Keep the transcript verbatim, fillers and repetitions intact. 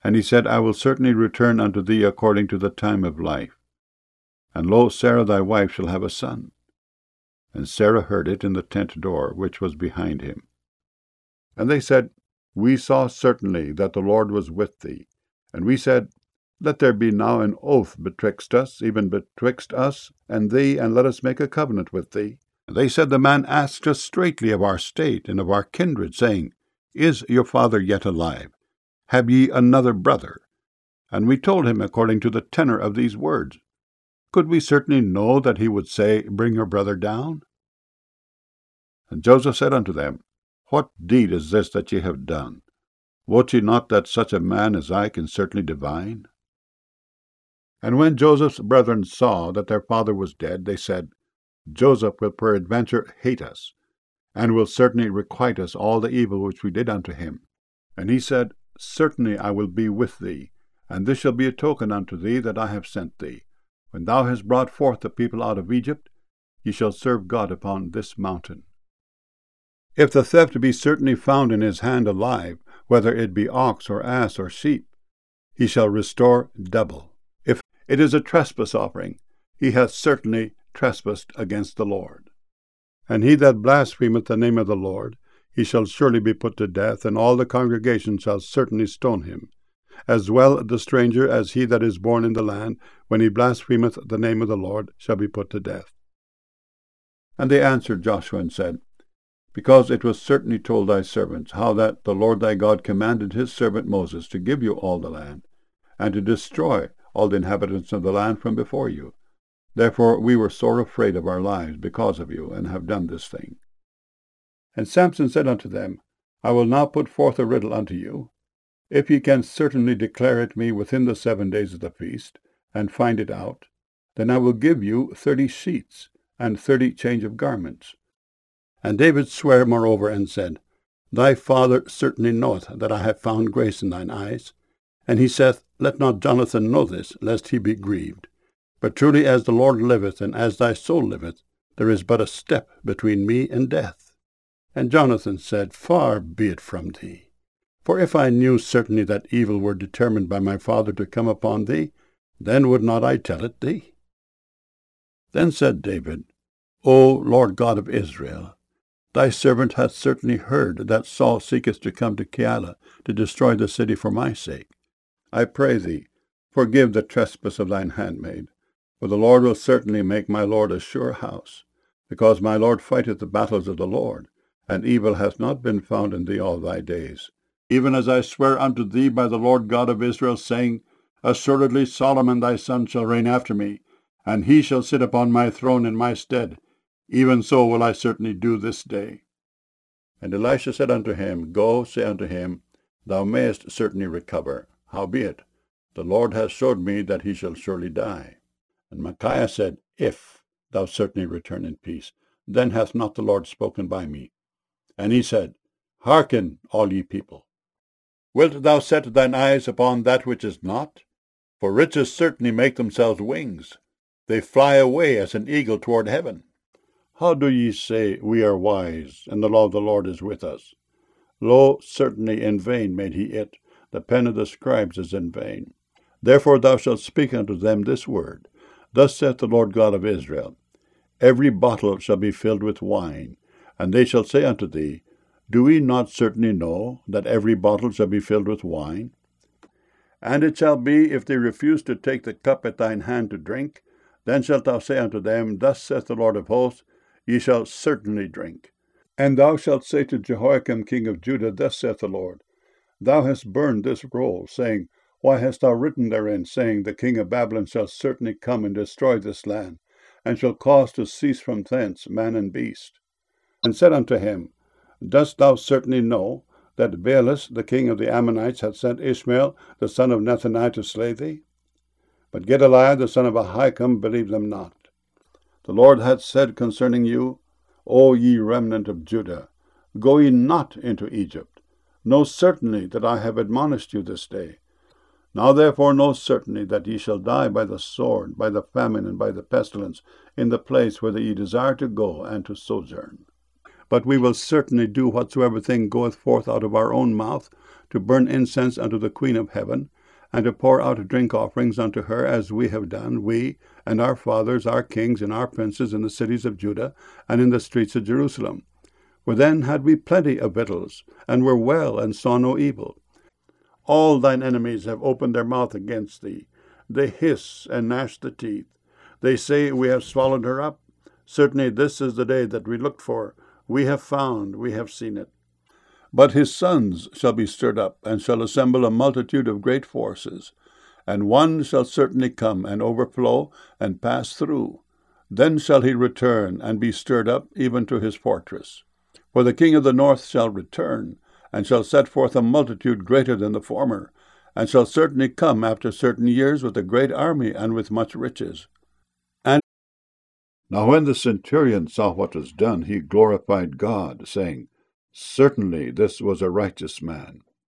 And he said, I will certainly return unto thee according to the time of life. And lo, Sarah thy wife shall have a son. And Sarah heard it in the tent door which was behind him. And they said, We saw certainly that the Lord was with thee. And we said, Let there be now an oath betwixt us, even betwixt us and thee, and let us make a covenant with thee. And they said, The man asked us straitly of our state and of our kindred, saying, Is your father yet alive? Have ye another brother? And we told him according to the tenor of these words. Could we certainly know that he would say, Bring your brother down? And Joseph said unto them, What deed is this that ye have done? Wot ye not that such a man as I can certainly divine? And when Joseph's brethren saw that their father was dead, they said, Joseph will peradventure hate us, and will certainly requite us all the evil which we did unto him. And he said, Certainly I will be with thee, and this shall be a token unto thee that I have sent thee. When thou hast brought forth the people out of Egypt, ye shall serve God upon this mountain. If the theft be certainly found in his hand alive, whether it be ox or ass or sheep, he shall restore double. If it is a trespass offering, he hath certainly trespassed against the Lord. And he that blasphemeth the name of the Lord, he shall surely be put to death, and all the congregation shall certainly stone him, as well the stranger as he that is born in the land, when he blasphemeth the name of the Lord, shall be put to death. And they answered Joshua and said, Because it was certainly told thy servants, how that the Lord thy God commanded his servant Moses to give you all the land, and to destroy all the inhabitants of the land from before you. Therefore we were sore afraid of our lives because of you, and have done this thing. And Samson said unto them, I will now put forth a riddle unto you. If ye can certainly declare it me within the seven days of the feast, and find it out, then I will give you thirty sheets, and thirty change of garments. And David sware moreover, and said, Thy father certainly knoweth that I have found grace in thine eyes. And he saith, Let not Jonathan know this, lest he be grieved. But truly as the Lord liveth, and as thy soul liveth, there is but a step between me and death. And Jonathan said, Far be it from thee. For if I knew certainly that evil were determined by my father to come upon thee, then would not I tell it thee? Then said David, O Lord God of Israel, thy servant hath certainly heard that Saul seeketh to come to Keilah to destroy the city for my sake. I pray thee, forgive the trespass of thine handmaid, for the Lord will certainly make my Lord a sure house, because my Lord fighteth the battles of the Lord, and evil hath not been found in thee all thy days. Even as I swear unto thee by the Lord God of Israel, saying, Assuredly Solomon thy son shall reign after me, and he shall sit upon my throne in my stead. Even so will I certainly do this day. And Elisha said unto him, Go, say unto him, Thou mayest certainly recover. Howbeit, the Lord hath showed me that he shall surely die. And Micaiah said, If thou certainly return in peace, then hath not the Lord spoken by me. And he said, Hearken, all ye people. Wilt thou set thine eyes upon that which is not? For riches certainly make themselves wings. They fly away as an eagle toward heaven. How do ye say, We are wise, and the law of the Lord is with us? Lo, certainly in vain made he it. The pen of the scribes is in vain. Therefore thou shalt speak unto them this word. Thus saith the Lord God of Israel, Every bottle shall be filled with wine, and they shall say unto thee, Do we not certainly know that every bottle shall be filled with wine? And it shall be, if they refuse to take the cup at thine hand to drink, then shalt thou say unto them, Thus saith the Lord of hosts, Ye shall certainly drink. And thou shalt say to Jehoiakim king of Judah, Thus saith the Lord, Thou hast burned this roll, saying, Why hast thou written therein, saying, The king of Babylon shall certainly come and destroy this land, and shall cause to cease from thence man and beast? And said unto him, Dost thou certainly know that Baalis, the king of the Ammonites, hath sent Ishmael, the son of Nethaniah, to slay thee? But Gedaliah, the son of Ahikam, believed them not. The Lord hath said concerning you, O ye remnant of Judah, go ye not into Egypt. Know certainly that I have admonished you this day. Now therefore know certainly that ye shall die by the sword, by the famine, and by the pestilence, in the place whither ye desire to go and to sojourn. But we will certainly do whatsoever thing goeth forth out of our own mouth, to burn incense unto the Queen of heaven, and to pour out drink offerings unto her, as we have done, we and our fathers, our kings, and our princes in the cities of Judah, and in the streets of Jerusalem. For then had we plenty of victuals, and were well, and saw no evil. All thine enemies have opened their mouth against thee. They hiss and gnash the teeth. They say, We have swallowed her up. Certainly this is the day that we looked for. We have found, we have seen it. But his sons shall be stirred up, and shall assemble a multitude of great forces. And one shall certainly come, and overflow, and pass through. Then shall he return, and be stirred up, even to his fortress. For the king of the north shall return, and shall set forth a multitude greater than the former, and shall certainly come after certain years with a great army, and with much riches. And now when the centurion saw what was done, he glorified God, saying, Certainly this was a righteous man.